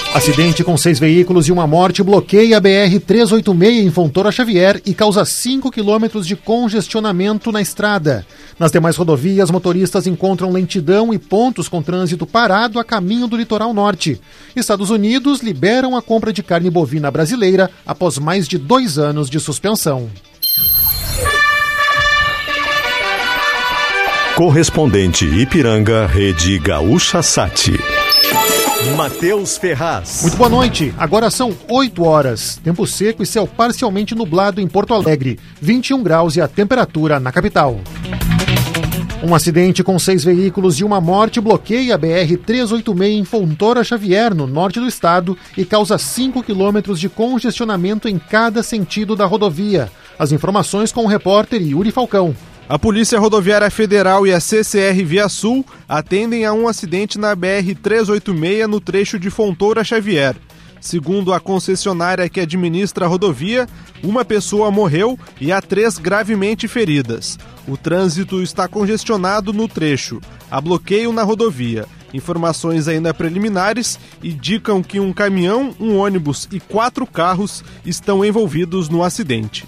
Acidente com 6 veículos e uma morte bloqueia a BR-386 em Fontoura Xavier e causa 5 quilômetros de congestionamento na estrada. Nas demais rodovias, motoristas encontram lentidão e pontos com trânsito parado a caminho do litoral norte. Estados Unidos liberam a compra de carne bovina brasileira após mais de 2 anos de suspensão. Correspondente Ipiranga, Rede Gaúcha Sat. Matheus Ferraz. Muito boa noite, agora são 8 horas. Tempo seco e céu parcialmente nublado em Porto Alegre, 21 graus e a temperatura na capital. Um acidente com 6 veículos e uma morte bloqueia a BR-386 em Fontoura Xavier, no norte do estado, e causa 5 quilômetros de congestionamento em cada sentido da rodovia. As informações com o repórter Yuri Falcão. A Polícia Rodoviária Federal e a CCR Via Sul atendem a um acidente na BR-386 no trecho de Fontoura Xavier. Segundo a concessionária que administra a rodovia, uma pessoa morreu e há 3 gravemente feridas. O trânsito está congestionado no trecho. Há bloqueio na rodovia. Informações ainda preliminares indicam que um caminhão, um ônibus e 4 carros estão envolvidos no acidente.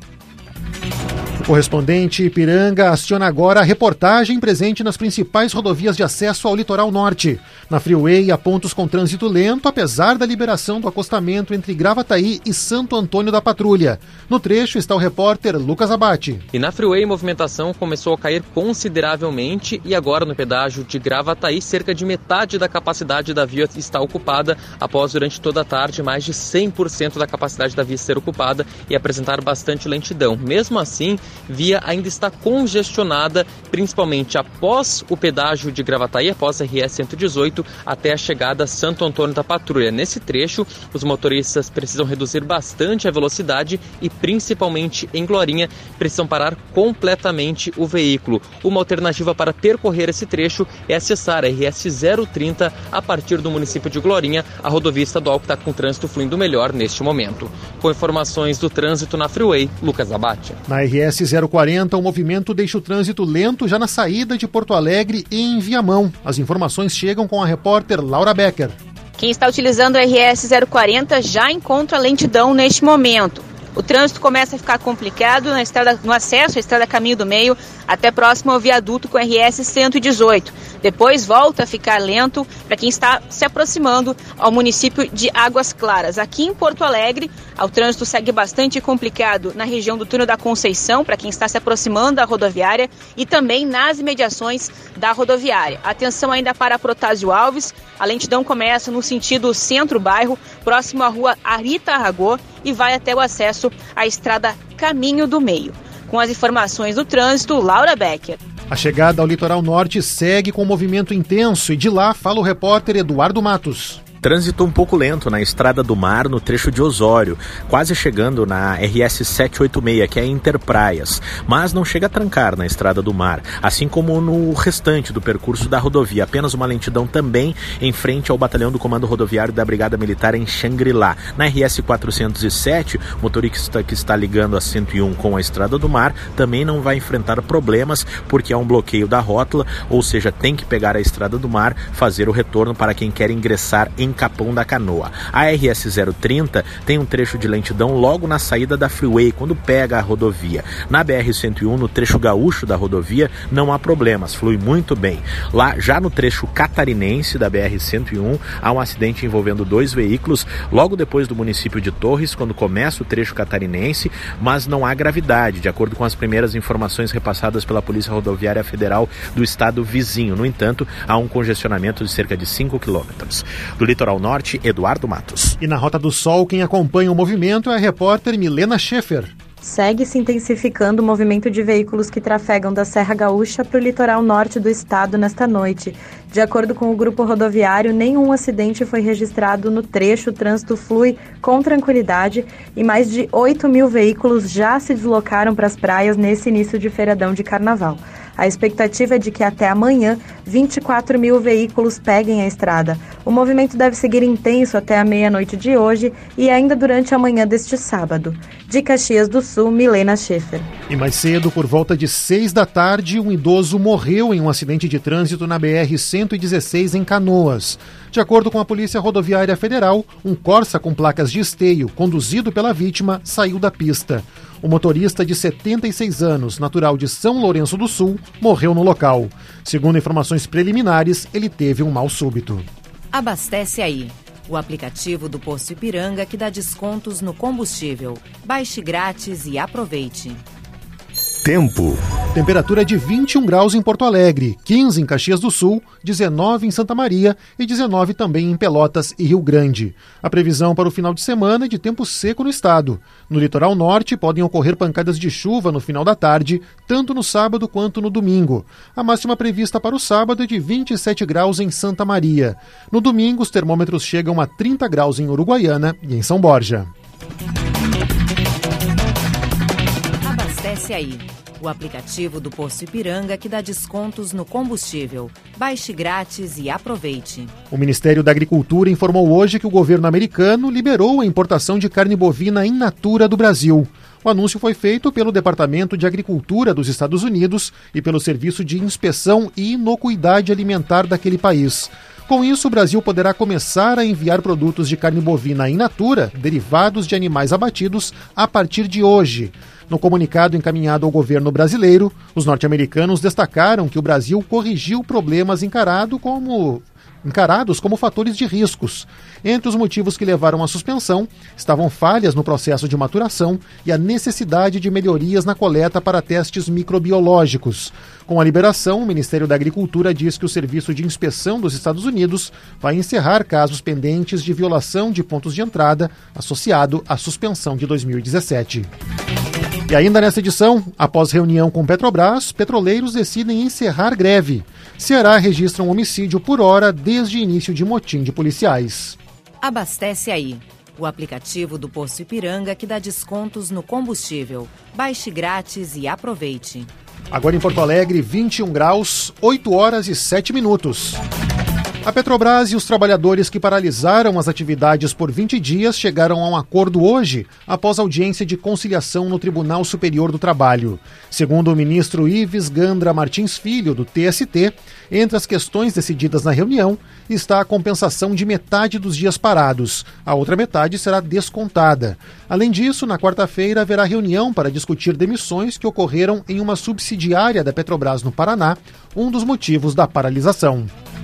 O correspondente Ipiranga aciona agora a reportagem presente nas principais rodovias de acesso ao litoral norte. Na Freeway há pontos com trânsito lento, apesar da liberação do acostamento entre Gravataí e Santo Antônio da Patrulha. No trecho está o repórter Lucas Abate. E na Freeway a movimentação começou a cair consideravelmente e agora no pedágio de Gravataí cerca de metade da capacidade da via está ocupada, após durante toda a tarde mais de 100% da capacidade da via ser ocupada e apresentar bastante lentidão. Mesmo assim, via ainda está congestionada, principalmente após o pedágio de Gravataí, após a RS 118, até a chegada a Santo Antônio da Patrulha. Nesse trecho, os motoristas precisam reduzir bastante a velocidade e, principalmente em Glorinha, precisam parar completamente o veículo. Uma alternativa para percorrer esse trecho é acessar a RS 030 a partir do município de Glorinha, a rodovia estadual que está com o trânsito fluindo melhor neste momento. Com informações do trânsito na Freeway, Lucas Abate. Na RS 040, o movimento deixa o trânsito lento já na saída de Porto Alegre e em Viamão. As informações chegam com a repórter Laura Becker. Quem está utilizando a RS 040 já encontra lentidão neste momento. O trânsito começa a ficar complicado no acesso à estrada Caminho do Meio, até próximo ao viaduto com a RS 118. Depois volta a ficar lento para quem está se aproximando ao município de Águas Claras. Aqui em Porto Alegre, o trânsito segue bastante complicado na região do Túnel da Conceição, para quem está se aproximando da rodoviária, e também nas imediações da rodoviária. Atenção ainda para Protásio Alves, a lentidão começa no sentido centro-bairro, próximo à rua Arita Arragô, e vai até o acesso à estrada Caminho do Meio. Com as informações do trânsito, Laura Becker. A chegada ao litoral norte segue com movimento intenso e de lá fala o repórter Eduardo Matos. Trânsito um pouco lento na Estrada do Mar, no trecho de Osório, quase chegando na RS 786, que é Interpraias, mas não chega a trancar na Estrada do Mar, assim como no restante do percurso da rodovia. Apenas uma lentidão também em frente ao batalhão do Comando Rodoviário da Brigada Militar em Xangri-Lá. Na RS 407, o motorista que está ligando a 101 com a Estrada do Mar também não vai enfrentar problemas, porque há um bloqueio da rótula, ou seja, tem que pegar a Estrada do Mar, fazer o retorno para quem quer ingressar em Capão da Canoa. A RS 030 tem um trecho de lentidão logo na saída da Freeway, quando pega a rodovia. Na BR 101, no trecho gaúcho da rodovia, não há problemas, flui muito bem. Lá, já no trecho catarinense da BR 101, há um acidente envolvendo 2 veículos, logo depois do município de Torres, quando começa o trecho catarinense, mas não há gravidade, de acordo com as primeiras informações repassadas pela Polícia Rodoviária Federal do estado vizinho. No entanto, há um congestionamento de cerca de 5 quilômetros. Do litoral norte, Eduardo Matos. E na Rota do Sol, quem acompanha o movimento é a repórter Milena Schaefer. Segue se intensificando o movimento de veículos que trafegam da Serra Gaúcha para o litoral norte do estado nesta noite. De acordo com o grupo rodoviário, nenhum acidente foi registrado no trecho, o trânsito flui com tranquilidade e mais de 8 mil veículos já se deslocaram para as praias nesse início de feriadão de carnaval. A expectativa é de que até amanhã 24 mil veículos peguem a estrada. O movimento deve seguir intenso até a meia-noite de hoje e ainda durante a manhã deste sábado. De Caxias do Sul, Milena Schaefer. E mais cedo, por volta de 6 da tarde, um idoso morreu em um acidente de trânsito na BR-116 em Canoas. De acordo com a Polícia Rodoviária Federal, um Corsa com placas de esteio, conduzido pela vítima, saiu da pista. O motorista de 76 anos, natural de São Lourenço do Sul, morreu no local. Segundo informações preliminares, ele teve um mal súbito. Abastece aí. O aplicativo do Posto Ipiranga que dá descontos no combustível. Baixe grátis e aproveite. Tempo. Temperatura de 21 graus em Porto Alegre, 15 em Caxias do Sul, 19 em Santa Maria e 19 também em Pelotas e Rio Grande. A previsão para o final de semana é de tempo seco no estado. No litoral norte podem ocorrer pancadas de chuva no final da tarde, tanto no sábado quanto no domingo. A máxima prevista para o sábado é de 27 graus em Santa Maria. No domingo, os termômetros chegam a 30 graus em Uruguaiana e em São Borja. Abastece aí. O aplicativo do Posto Ipiranga que dá descontos no combustível. Baixe grátis e aproveite. O Ministério da Agricultura informou hoje que o governo americano liberou a importação de carne bovina in natura do Brasil. O anúncio foi feito pelo Departamento de Agricultura dos Estados Unidos e pelo Serviço de Inspeção e Inocuidade Alimentar daquele país. Com isso, o Brasil poderá começar a enviar produtos de carne bovina in natura, derivados de animais abatidos, a partir de hoje. No comunicado encaminhado ao governo brasileiro, os norte-americanos destacaram que o Brasil corrigiu problemas encarados como fatores de riscos. Entre os motivos que levaram à suspensão estavam falhas no processo de maturação e a necessidade de melhorias na coleta para testes microbiológicos. Com a liberação, o Ministério da Agricultura diz que o Serviço de Inspeção dos Estados Unidos vai encerrar casos pendentes de violação de pontos de entrada associado à suspensão de 2017. E ainda nessa edição, após reunião com Petrobras, petroleiros decidem encerrar greve. Ceará registra um homicídio por hora desde início de motim de policiais. Abastece aí. O aplicativo do Posto Ipiranga que dá descontos no combustível. Baixe grátis e aproveite. Agora em Porto Alegre, 21 graus, 8 horas e 7 minutos. A Petrobras e os trabalhadores que paralisaram as atividades por 20 dias chegaram a um acordo hoje, após audiência de conciliação no Tribunal Superior do Trabalho. Segundo o ministro Ives Gandra Martins Filho, do TST, entre as questões decididas na reunião está a compensação de metade dos dias parados. A outra metade será descontada. Além disso, na quarta-feira haverá reunião para discutir demissões que ocorreram em uma subsidiária da Petrobras no Paraná, um dos motivos da paralisação.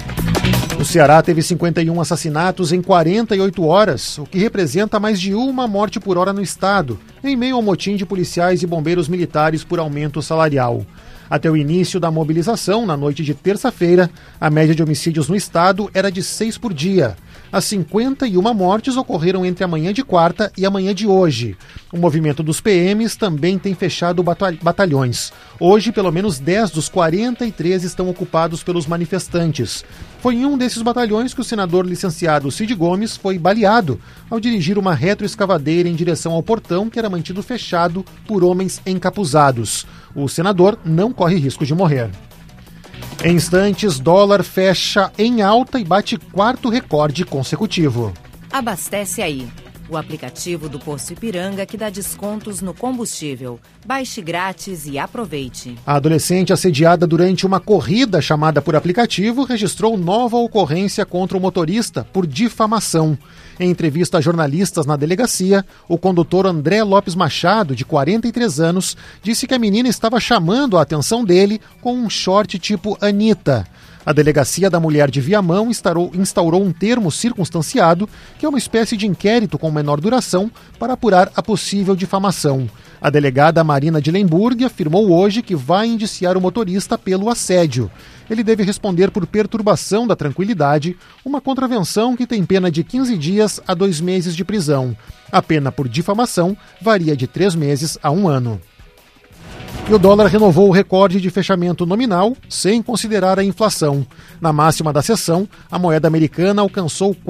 O Ceará teve 51 assassinatos em 48 horas, o que representa mais de uma morte por hora no estado, em meio ao motim de policiais e bombeiros militares por aumento salarial. Até o início da mobilização, na noite de terça-feira, a média de homicídios no estado era de 6 por dia. As 51 mortes ocorreram entre a manhã de quarta e a manhã de hoje. O movimento dos PMs também tem fechado batalhões. Hoje, pelo menos 10 dos 43 estão ocupados pelos manifestantes. Foi em um desses batalhões que o senador licenciado Cid Gomes foi baleado ao dirigir uma retroescavadeira em direção ao portão que era mantido fechado por homens encapuzados. O senador não corre risco de morrer. Em instantes, dólar fecha em alta e bate quarto recorde consecutivo. Abastece aí. O aplicativo do Posto Ipiranga que dá descontos no combustível. Baixe grátis e aproveite. A adolescente assediada durante uma corrida chamada por aplicativo registrou nova ocorrência contra o motorista por difamação. Em entrevista a jornalistas na delegacia, o condutor André Lopes Machado, de 43 anos, disse que a menina estava chamando a atenção dele com um short tipo Anitta. A Delegacia da Mulher de Viamão instaurou um termo circunstanciado, que é uma espécie de inquérito com menor duração, para apurar a possível difamação. A delegada Marina de Lemburg afirmou hoje que vai indiciar o motorista pelo assédio. Ele deve responder por perturbação da tranquilidade, uma contravenção que tem pena de 15 dias a 2 meses de prisão. A pena por difamação varia de 3 meses a 1 ano. E o dólar renovou o recorde de fechamento nominal, sem considerar a inflação. Na máxima da sessão, a moeda americana alcançou R$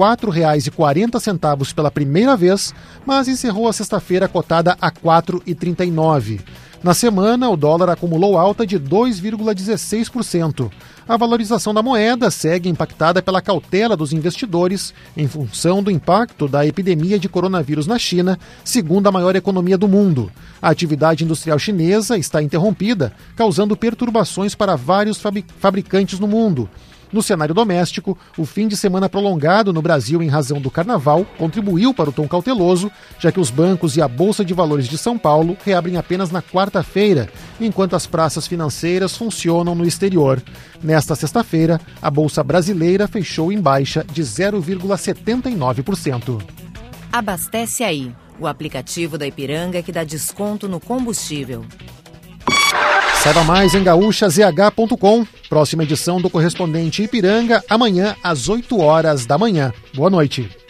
4,40 pela primeira vez, mas encerrou a sexta-feira cotada a R$ 4,39. Na semana, o dólar acumulou alta de 2,16%. A valorização da moeda segue impactada pela cautela dos investidores em função do impacto da epidemia de coronavírus na China, segunda maior economia do mundo. A atividade industrial chinesa está interrompida, causando perturbações para vários fabricantes no mundo. No cenário doméstico, o fim de semana prolongado no Brasil em razão do carnaval contribuiu para o tom cauteloso, já que os bancos e a Bolsa de Valores de São Paulo reabrem apenas na quarta-feira, enquanto as praças financeiras funcionam no exterior. Nesta sexta-feira, a Bolsa Brasileira fechou em baixa de 0,79%. Abastece Aí, o aplicativo da Ipiranga que dá desconto no combustível. Saiba mais em gaúchazh.com. Próxima edição do Correspondente Ipiranga, amanhã às 8 horas da manhã. Boa noite.